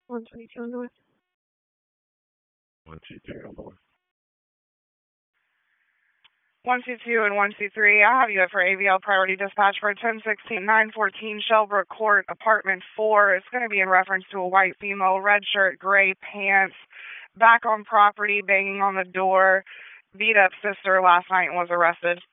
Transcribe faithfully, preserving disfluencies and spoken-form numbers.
one twenty-two North. one two two North. one two two and one two three, I have you for A V L Priority Dispatch for ten sixteen nine fourteen Shellbrook Court, Apartment four. It's going to be in reference to a white female, red shirt, gray pants, back on property, banging on the door, beat up sister last night and was arrested.